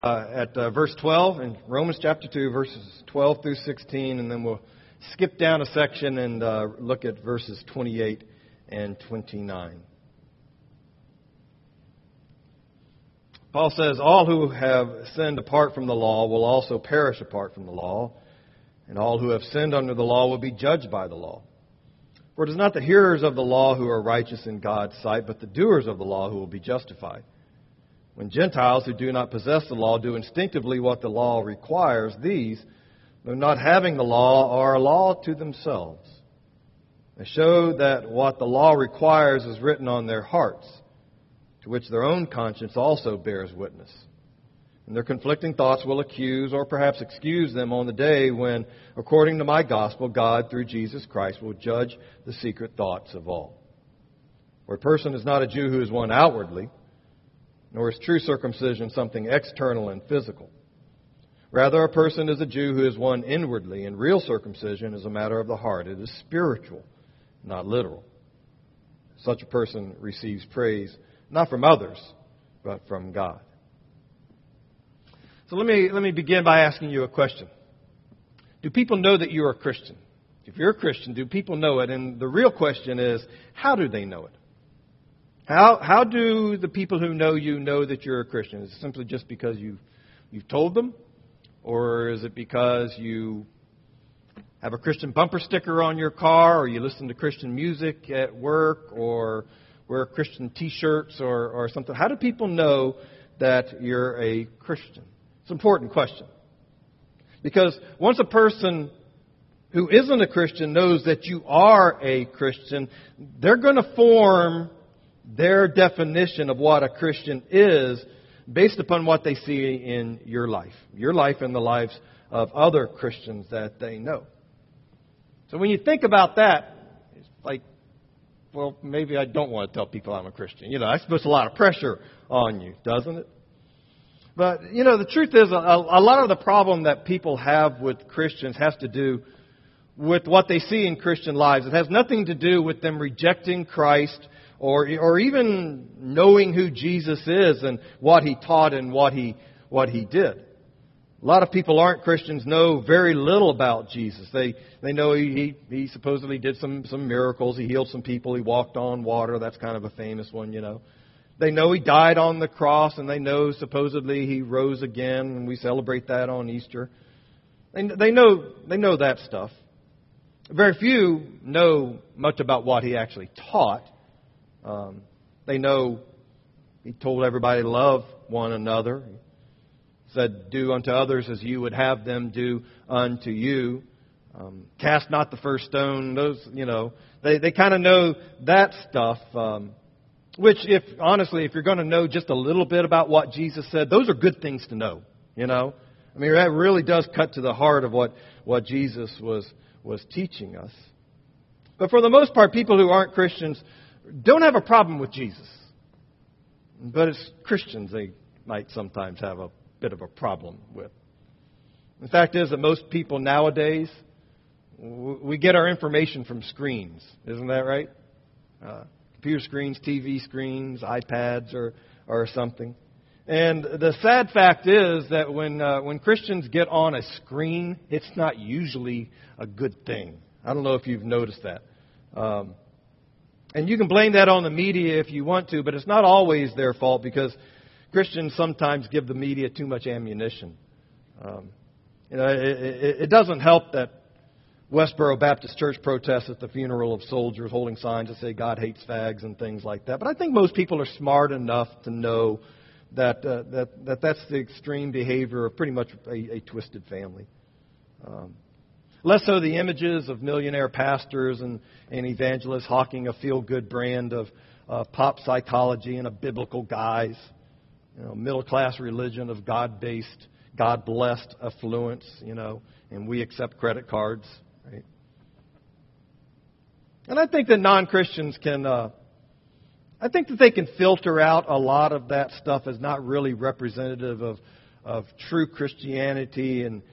at verse 12 in Romans chapter 2, verses 12 through 16, and then we'll skip down a section and look at verses 28 and 29. Paul says, "All who have sinned apart from the law will also perish apart from the law, and all who have sinned under the law will be judged by the law. For it is not the hearers of the law who are righteous in God's sight, but the doers of the law who will be justified. When Gentiles who do not possess the law do instinctively what the law requires, these, though not having the law, are a law to themselves. They show that what the law requires is written on their hearts, to which their own conscience also bears witness. And their conflicting thoughts will accuse or perhaps excuse them on the day when, according to my gospel, God, through Jesus Christ, will judge the secret thoughts of all. For a person is not a Jew who is one outwardly, nor is true circumcision something external and physical. Rather, a person is a Jew who is one inwardly, and real circumcision is a matter of the heart. It is spiritual, not literal. Such a person receives praise not from others, but from God." So let me begin by asking you a question. Do people know that you're a Christian? If you're a Christian, do people know it? And the real question is, how do they know it? How do the people who know you know that you're a Christian? Is it simply just because you've told them? Or is it because you have a Christian bumper sticker on your car, or you listen to Christian music at work, or wear Christian T-shirts or something? How do people know that you're a Christian? It's an important question. Because once a person who isn't a Christian knows that you are a Christian, they're going to form their definition of what a Christian is based upon what they see in your life and the lives of other Christians that they know. So when you think about that, it's like, well, maybe I don't want to tell people I'm a Christian. That puts a lot of pressure on you, doesn't it? But, the truth is, a lot of the problem that people have with Christians has to do with what they see in Christian lives. It has nothing to do with them rejecting Christ or even knowing who Jesus is and what He taught and what He did. A lot of people aren't Christians, know very little about Jesus. They know he supposedly did some miracles. He healed some people. He walked on water. That's kind of a famous one, They know He died on the cross, and they know supposedly He rose again, and we celebrate that on Easter. They know that stuff. Very few know much about what He actually taught. They know He told everybody to love one another. He said, "Do unto others as you would have them do unto you. Cast not the first stone." Those, they kind of know that stuff. Which, if you're going to know just a little bit about what Jesus said, those are good things to know. That really does cut to the heart of what Jesus was teaching us. But for the most part, people who aren't Christians don't have a problem with Jesus. But as Christians, they might sometimes have a bit of a problem with. The fact is that most people nowadays, we get our information from screens. Isn't that right? Computer screens, TV screens, iPads or something. And the sad fact is that when Christians get on a screen, it's not usually a good thing. I don't know if you've noticed that. And you can blame that on the media if you want to, but it's not always their fault, because Christians sometimes give the media too much ammunition. It doesn't help that Westboro Baptist Church protests at the funeral of soldiers, holding signs that say God hates fags and things like that. But I think most people are smart enough to know that that's the extreme behavior of pretty much a twisted family. Less so the images of millionaire pastors and evangelists hawking a feel-good brand of pop psychology and a biblical guise. Middle-class religion of God-based, God-blessed affluence, and we accept credit cards. Right? And I think that non-Christians I think that they can filter out a lot of that stuff as not really representative of true Christianity, and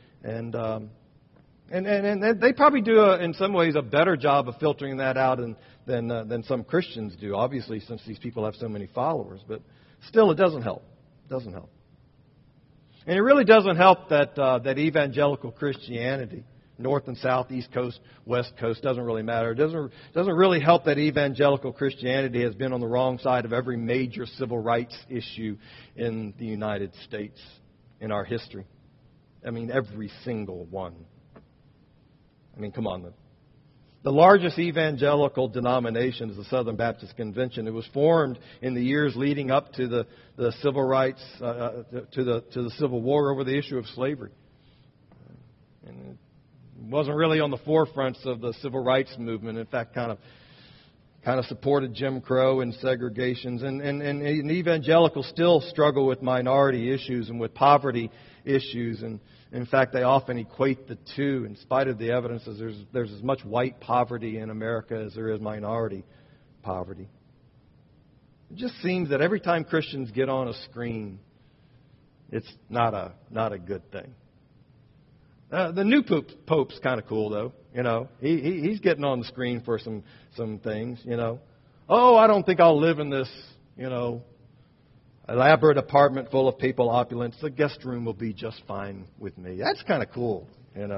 they probably do in some ways a better job of filtering that out than some Christians do. Obviously, since these people have so many followers, but still, it doesn't help. It doesn't help. And it really doesn't help that evangelical Christianity, North and South, East Coast, West Coast, doesn't really matter. It doesn't really help that evangelical Christianity has been on the wrong side of every major civil rights issue in the United States in our history. I mean, every single one. I mean, come on. The largest evangelical denomination is the Southern Baptist Convention. It was formed in the years leading up to the civil rights, to the Civil War over the issue of slavery. And it wasn't really on the forefronts of the civil rights movement. In fact, kind of supported Jim Crow and segregations. And evangelicals still struggle with minority issues and with poverty issues. And in fact, they often equate the two. In spite of the evidence, there's as much white poverty in America as there is minority poverty. It just seems that every time Christians get on a screen, it's not a good thing. The new Pope's kind of cool, though. You know, he's getting on the screen for some things. You know, I don't think I'll live in this, elaborate apartment full of people, opulence. The guest room will be just fine with me. That's kind of cool, And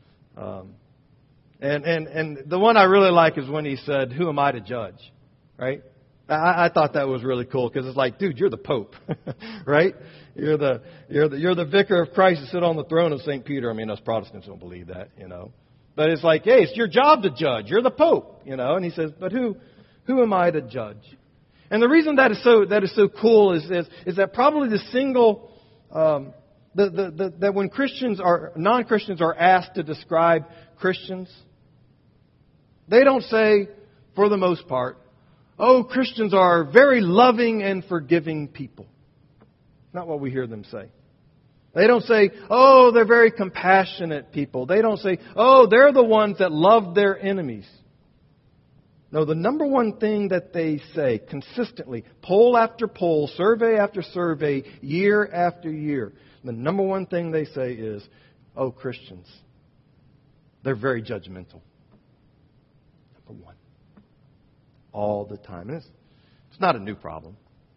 the one I really like is when he said, "Who am I to judge?" Right? I thought that was really cool because it's like, dude, you're the Pope, right? You're the vicar of Christ to sit on the throne of St. Peter. I mean, us Protestants don't believe that, But it's like, hey, it's your job to judge. You're the Pope, And he says, but who am I to judge? And the reason that is so cool is that probably the single that when non-Christians are asked to describe Christians, they don't say, for the most part, Christians are very loving and forgiving people. Not what we hear them say. They don't say, they're very compassionate people. They don't say, they're the ones that love their enemies. No, the number one thing that they say consistently, poll after poll, survey after survey, year after year, the number one thing they say is, Christians, they're very judgmental. Number one. All the time. And it's not a new problem.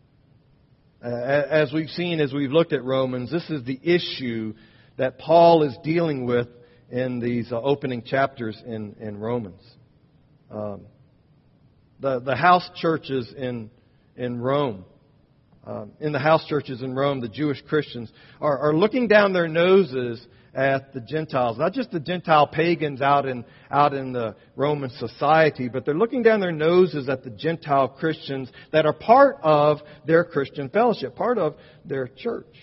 As we've seen, as we've looked at Romans, this is the issue that Paul is dealing with in these opening chapters in Romans. The house churches in Rome, in the house churches in Rome, the Jewish Christians are looking down their noses at the Gentiles, not just the Gentile pagans out in the Roman society, but they're looking down their noses at the Gentile Christians that are part of their Christian fellowship, part of their church.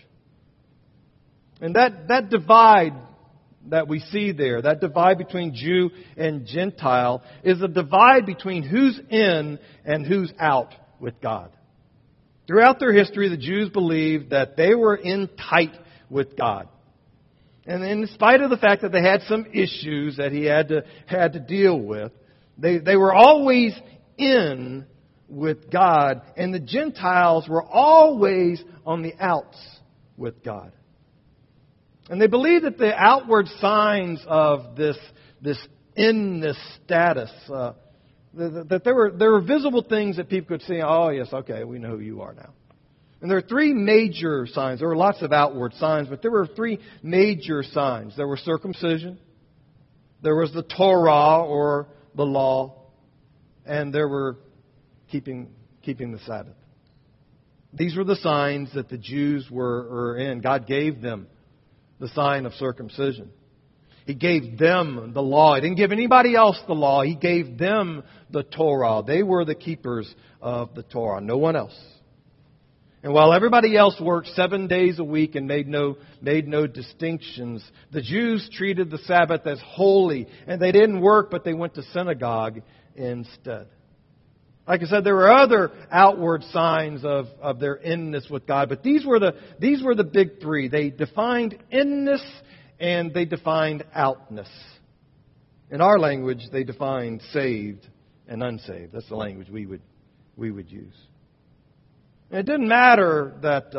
And that divide that we see there, that divide between Jew and Gentile, is a divide between who's in and who's out with God. Throughout their history, the Jews believed that they were in tight with God. And in spite of the fact that they had some issues that he had to deal with, they were always in with God, and the Gentiles were always on the outs with God. And they believed that the outward signs of this inness status, that there were visible things that people could see. Oh, yes, okay, we know who you are now. And there are three major signs. There were lots of outward signs, but there were three major signs. There was circumcision, there was the Torah, or the law, and there were keeping the Sabbath. These were the signs that the Jews were in. God gave them the sign of circumcision. He gave them the law. He didn't give anybody else the law. He gave them the Torah. They were the keepers of the Torah, no one else. And while everybody else worked 7 days a week and made no distinctions, the Jews treated the Sabbath as holy. And they didn't work, but they went to synagogue instead. Like I said, there were other outward signs of their inness with God, but these were the big three. They defined inness and they defined outness. In our language, they defined saved and unsaved. That's the language we would use. And it didn't matter that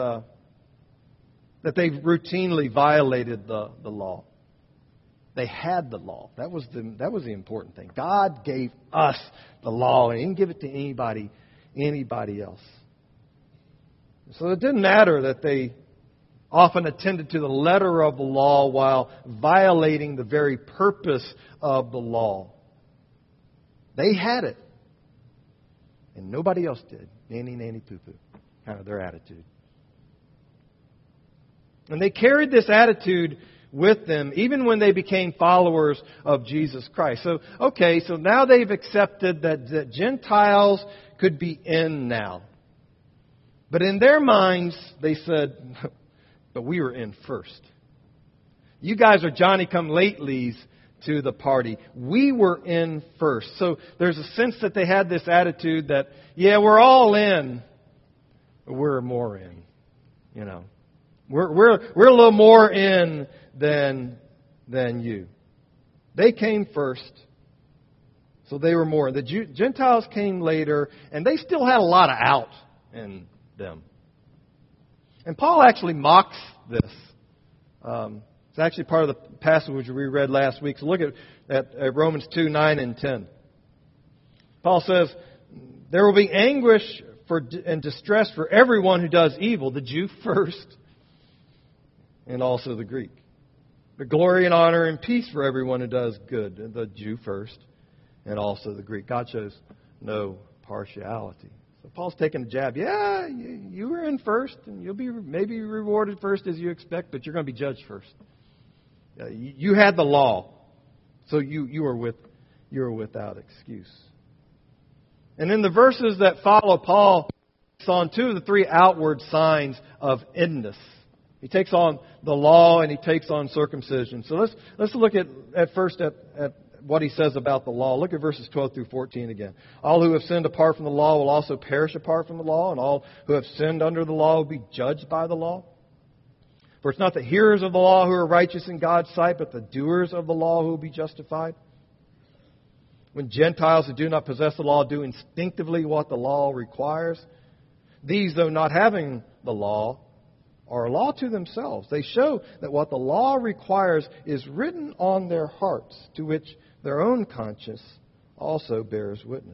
they routinely violated the law. They had the law. That was the important thing. God gave us the law, and He didn't give it to anybody else. So it didn't matter that they often attended to the letter of the law while violating the very purpose of the law. They had it, and nobody else did. Nanny, nanny, poo-poo. Kind of their attitude. And they carried this attitude with them even when they became followers of Jesus Christ. So now they've accepted that Gentiles could be in now. But in their minds, they said, but we were in first. You guys are Johnny-come-latelys to the party. We were in first. So there's a sense that they had this attitude that, yeah, we're all in, but we're more in. You know, we're a little more in than you. They came first, so they were more. The Gentiles came later, and they still had a lot of out in them. And Paul actually mocks this. It's actually part of the passage we read last week. So look at Romans 2, 9 and 10. Paul says, there will be anguish and distress for everyone who does evil, the Jew first, and also the Greek. But glory and honor and peace for everyone who does good, the Jew first, and also the Greek. God shows no partiality. So Paul's taking a jab. Yeah, you were in first, and you'll be maybe rewarded first as you expect, but you're going to be judged first. You had the law, so you were without excuse. And in the verses that follow, Paul takes on two of the three outward signs of inness. He takes on the law and he takes on circumcision. So let's look at first at what he says about the law. Look at verses 12 through 14 again. All who have sinned apart from the law will also perish apart from the law, and all who have sinned under the law will be judged by the law. For it's not the hearers of the law who are righteous in God's sight, but the doers of the law who will be justified. When Gentiles who do not possess the law do instinctively what the law requires, these, though not having the law, are a law to themselves. They show that what the law requires is written on their hearts, to which their own conscience also bears witness.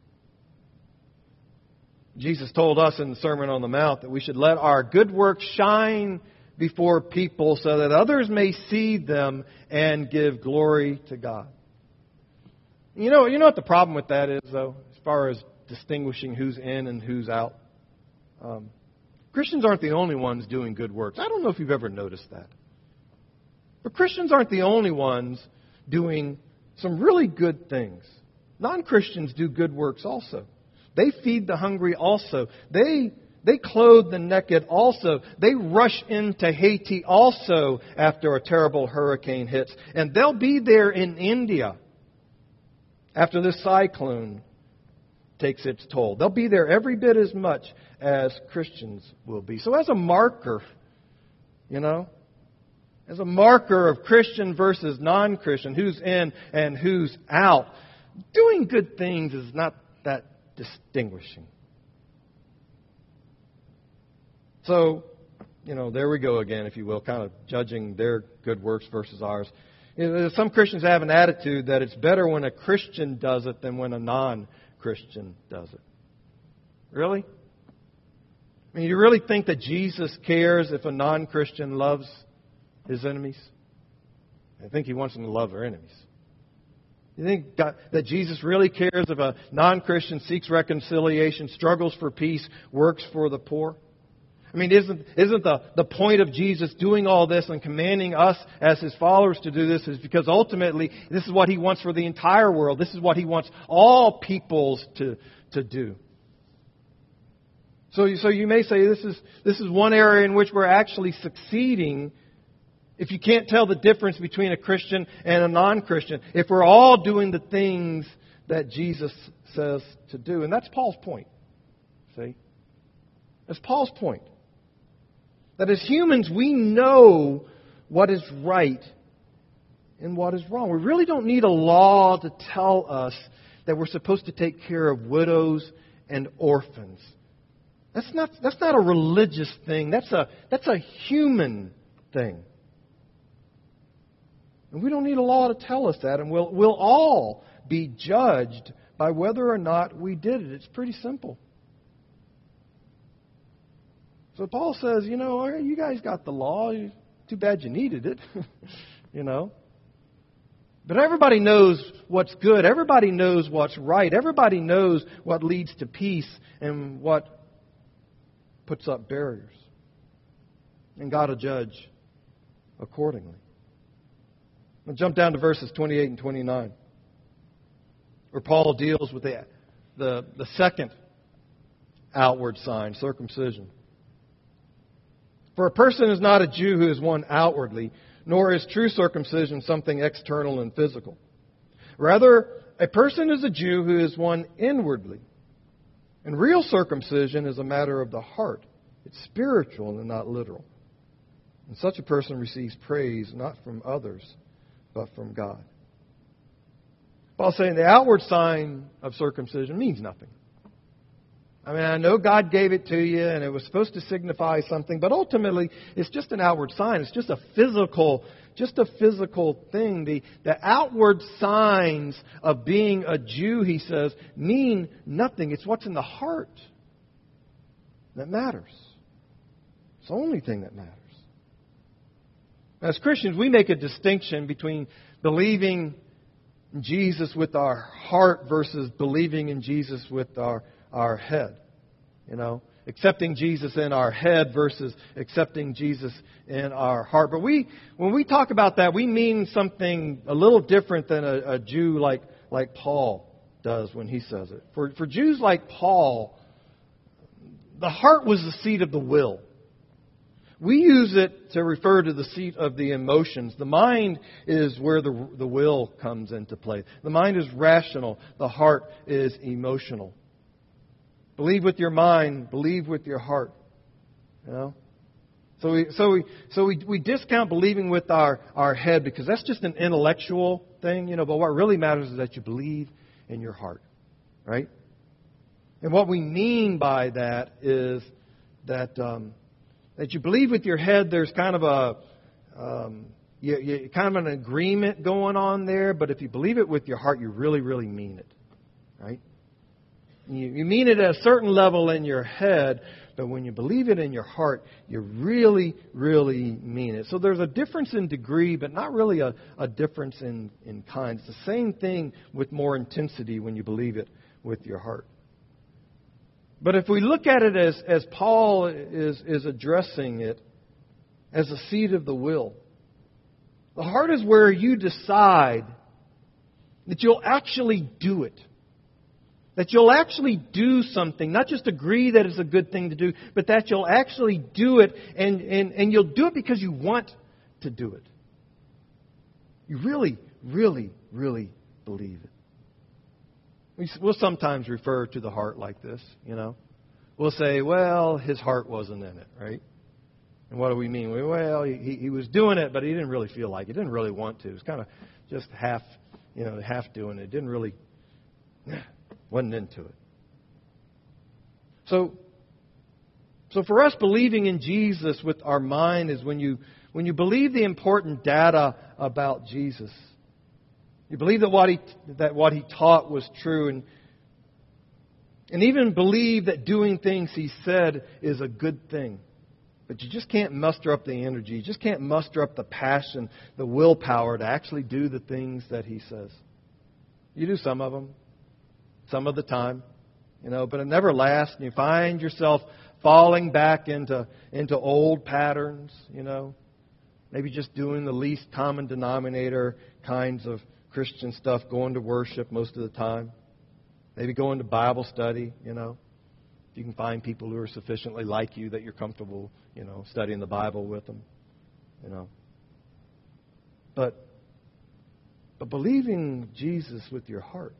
Jesus told us in the Sermon on the Mount that we should let our good works shine before people so that others may see them and give glory to God. You know what the problem with that is, though, as far as distinguishing who's in and who's out? Christians aren't the only ones doing good works. I don't know if you've ever noticed that. But Christians aren't the only ones doing some really good things. Non-Christians do good works also. They feed the hungry also. They clothe the naked also. They rush into Haiti also after a terrible hurricane hits. And they'll be there in India after this cyclone takes its toll. They'll be there every bit as much as Christians will be. So as a marker, as a marker of Christian versus non-Christian, who's in and who's out, doing good things is not that distinguishing. So, there we go again, if you will, kind of judging their good works versus ours. Some Christians have an attitude that it's better when a Christian does it than when a non-Christian does it. Really? I mean, you really think that Jesus cares if a non-Christian loves his enemies? I think he wants them to love their enemies. You think that Jesus really cares if a non-Christian seeks reconciliation, struggles for peace, works for the poor? I mean, isn't the point of Jesus doing all this and commanding us as His followers to do this is because ultimately this is what He wants for the entire world. This is what He wants all peoples to do. So you may say this is one area in which we're actually succeeding if you can't tell the difference between a Christian and a non-Christian. If we're all doing the things that Jesus says to do. And that's Paul's point. See? That's Paul's point. That as humans, we know what is right and what is wrong. We really don't need a law to tell us that we're supposed to take care of widows and orphans. That's not a religious thing. That's a human thing. And we don't need a law to tell us that. And we'll all be judged by whether or not we did it. It's pretty simple. So Paul says, you guys got the law. Too bad you needed it. But everybody knows what's good. Everybody knows what's right. Everybody knows what leads to peace and what puts up barriers. And God will judge accordingly. I'll jump down to verses 28 and 29, where Paul deals with the second outward sign, circumcision. For a person is not a Jew who is one outwardly, nor is true circumcision something external and physical. Rather, a person is a Jew who is one inwardly. And real circumcision is a matter of the heart. It's spiritual and not literal. And such a person receives praise not from others, but from God. Paul's saying the outward sign of circumcision means nothing. I know God gave it to you and it was supposed to signify something, but ultimately it's just an outward sign. It's just a physical thing. The outward signs of being a Jew, he says, mean nothing. It's what's in the heart that matters. It's the only thing that matters. As Christians, we make a distinction between believing in Jesus with our heart versus believing in Jesus with our head. Accepting Jesus in our head versus accepting Jesus in our heart. But when we talk about that, we mean something a little different than a Jew like Paul does when he says it. For Jews like Paul, the heart was the seat of the will. We use it to refer to the seat of the emotions. The mind is where the will comes into play. The mind is rational. The heart is emotional. Believe with your mind. Believe with your heart. So we discount believing with our head because that's just an intellectual thing. But what really matters is that you believe in your heart, right? And what we mean by that is that you believe with your head. There's kind of kind of an agreement going on there. But if you believe it with your heart, you really, really mean it, right? You mean it at a certain level in your head, but when you believe it in your heart, you really, really mean it. So there's a difference in degree, but not really a difference in kind. It's the same thing with more intensity when you believe it with your heart. But if we look at it as Paul is addressing it as a seat of the will, the heart is where you decide that you'll actually do it. That you'll actually do something, not just agree that it's a good thing to do, but that you'll actually do it, and you'll do it because you want to do it. You really, really, really believe it. We'll sometimes refer to the heart like this, We'll say, well, his heart wasn't in it, right? And what do we mean? Well, he was doing it, but he didn't really feel like it. He didn't really want to. It was kind of just half doing it. Didn't really... wasn't into it. So for us, believing in Jesus with our mind is when you believe the important data about Jesus. You believe that what he taught was true, and even believe that doing things he said is a good thing. But you just can't muster up the energy. You just can't muster up the passion, the willpower to actually do the things that he says. You do some of them. Some of the time, but it never lasts. And you find yourself falling back into old patterns, maybe just doing the least common denominator kinds of Christian stuff, going to worship most of the time, maybe going to Bible study, If you can find people who are sufficiently like you that you're comfortable, studying the Bible with them, But believing Jesus with your heart,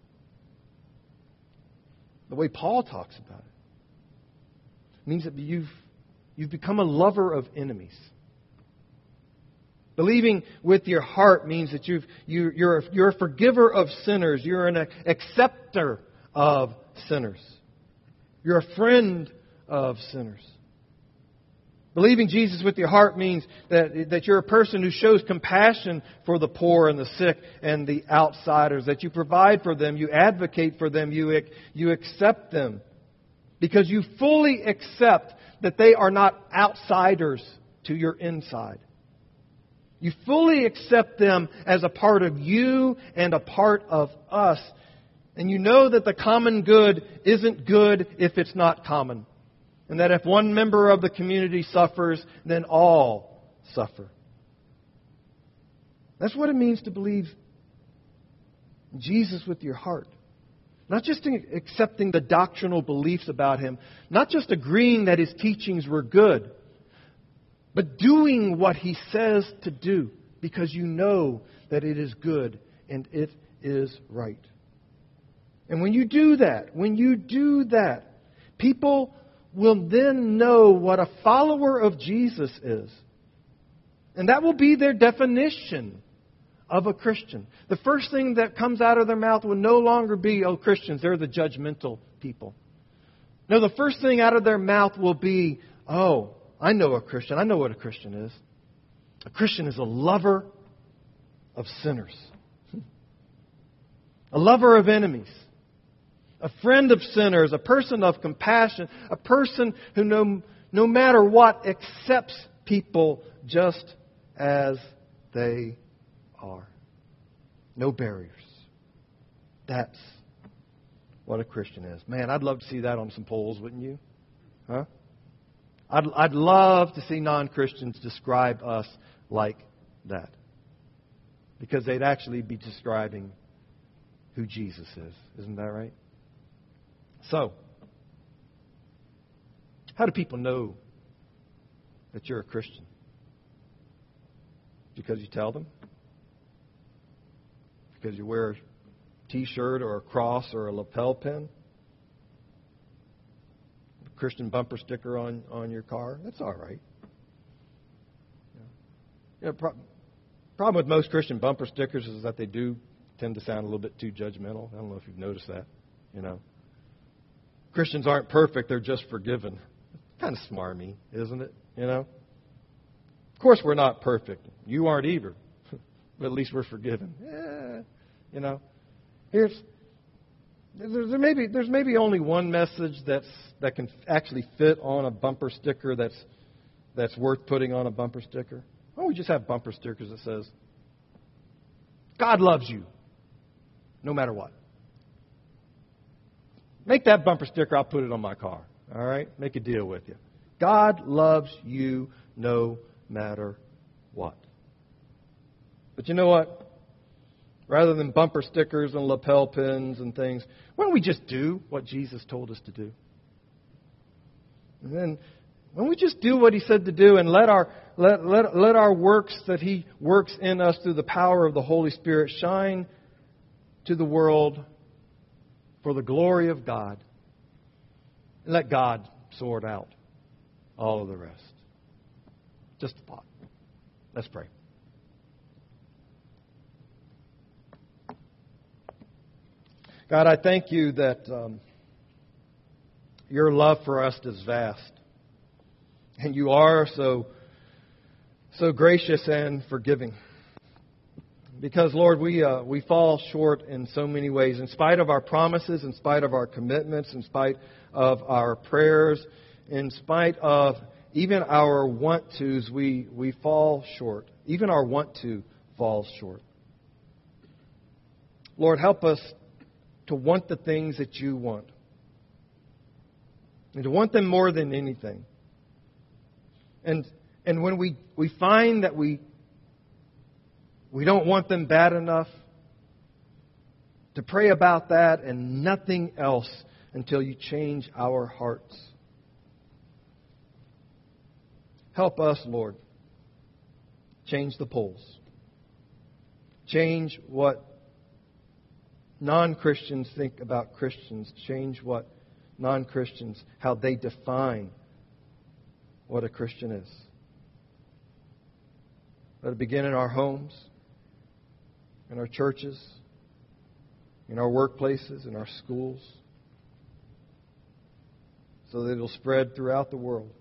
the way Paul talks about it, means that you've become a lover of enemies. Believing with your heart means that you're a forgiver of sinners. You're an acceptor of sinners. You're a friend of sinners. Believing Jesus with your heart means that you're a person who shows compassion for the poor and the sick and the outsiders, that you provide for them, you advocate for them, you accept them. Because you fully accept that they are not outsiders to your inside. You fully accept them as a part of you and a part of us. And you know that the common good isn't good if it's not common. And that if one member of the community suffers, then all suffer. That's what it means to believe in Jesus with your heart. Not just accepting the doctrinal beliefs about Him, not just agreeing that His teachings were good, but doing what He says to do because you know that it is good and it is right. And when you do that, people will then know what a follower of Jesus is. And that will be their definition of a Christian. The first thing that comes out of their mouth will no longer be, oh, Christians, they're the judgmental people. No, the first thing out of their mouth will be, oh, I know a Christian. I know what a Christian is. A Christian is a lover of sinners. A lover of enemies. A friend of sinners. A person of compassion. A person who no matter what accepts people just as they are. No barriers. That's what a Christian is. Man, I'd love to see that on some polls, wouldn't you? Huh? I'd love to see non-Christians describe us like that. Because they'd actually be describing who Jesus is. Isn't that right? So, how do people know that you're a Christian? Because you tell them? Because you wear a T-shirt or a cross or a lapel pin? A Christian bumper sticker on your car? That's all right. Problem with most Christian bumper stickers is that they do tend to sound a little bit too judgmental. I don't know if you've noticed that. Christians aren't perfect, they're just forgiven. Kind of smarmy, isn't it? Of course we're not perfect. You aren't either. But at least we're forgiven. There's maybe only one message that can actually fit on a bumper sticker that's worth putting on a bumper sticker. Why don't we just have bumper stickers that says, God loves you, no matter what. Make that bumper sticker, I'll put it on my car. All right? Make a deal with you. God loves you no matter what. But you know what? Rather than bumper stickers and lapel pins and things, why don't we just do what Jesus told us to do? And then, why don't we just do what He said to do and let our works that He works in us through the power of the Holy Spirit shine to the world for the glory of God. And let God sort out all of the rest. Just a thought. Let's pray. God, I thank You that Your love for us is vast. And You are so gracious and forgiving. Because, Lord, we fall short in so many ways. In spite of our promises, in spite of our commitments, in spite of our prayers, in spite of even our want-tos, we fall short. Even our want-to falls short. Lord, help us to want the things that You want. And to want them more than anything. And when we find that we don't want them bad enough, to pray about that and nothing else until You change our hearts. Help us, Lord. Change the polls. Change what non-Christians think about Christians. Change what non-Christians, how they define what a Christian is. Let it begin in our homes, in our churches, in our workplaces, in our schools, so that it will spread throughout the world.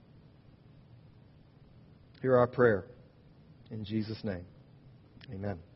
Hear our prayer. In Jesus' name, amen.